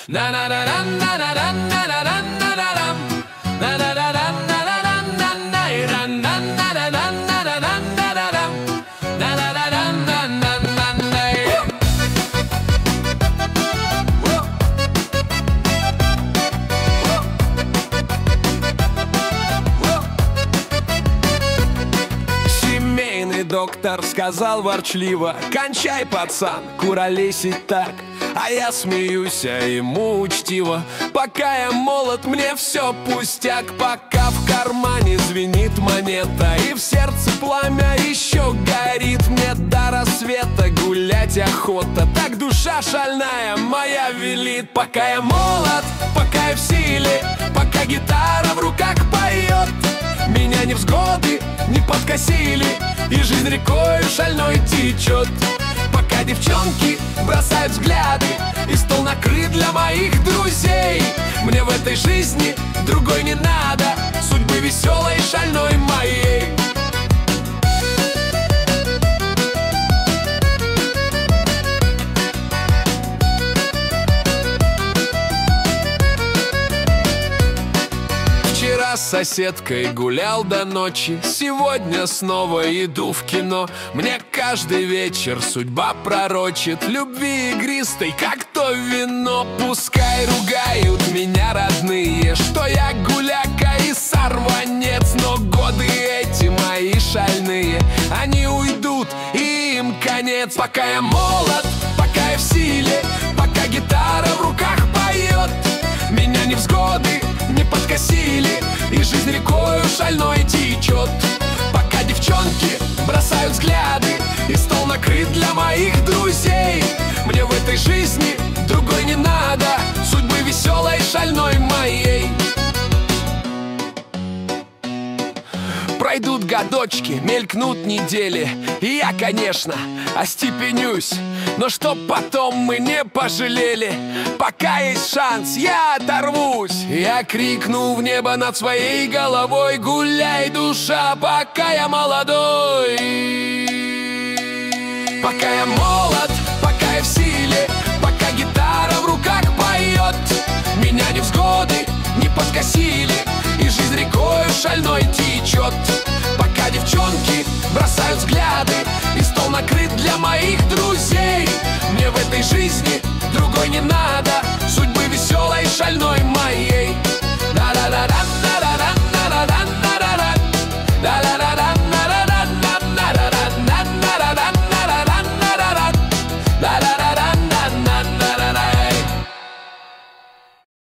Доктор сказал ворчливо: кончай, пацан, куролесить так. А я смеюсь, а ему учтиво: пока я молод, мне все пустяк. Пока в кармане звенит монета и в сердце пламя еще горит, мне до рассвета гулять охота, так душа шальная моя велит. Пока я молод, пока я в силе, пока гитара в руках поет, меня невзгоды не подкосили, и жизнь рекою шальной течет. Пока девчонки бросают взгляды, и стол накрыт для моих друзей, мне в этой жизни другой не надо, судьбы веселой шальной моей. Вчера с соседкой гулял до ночи, сегодня снова иду в кино. Мне каждый вечер судьба пророчит любви игристой, как то вино. Пускай ругают меня родные, что я гуляка и сорванец, но годы эти мои шальные, они уйдут, и им конец. Пока я молод, пока я в силе, пока гитара в руках поет, меня невзгоды не подкосили, и жизнь рекою шальной течет. Пока девчонки бросают взгляды, и стол накрыт для моих друзей, мне в этой жизни другой не надо, судьбы веселой шальной моей. Пройдут годочки, мелькнут недели, и я, конечно, остепенюсь, но чтоб потом мы не пожалели, пока есть шанс, я оторвусь. Я крикну в небо над своей головой: гуляй, душа, пока я молодой. Пока я молод, пока я в силе, пока гитара в руках поет, меня невзгоды не подкосили, и жизнь рекою шальной течет. Пока девчонки бросают взгляды, и стол накрыт для моих друзей, мне в этой жизни другой не надо,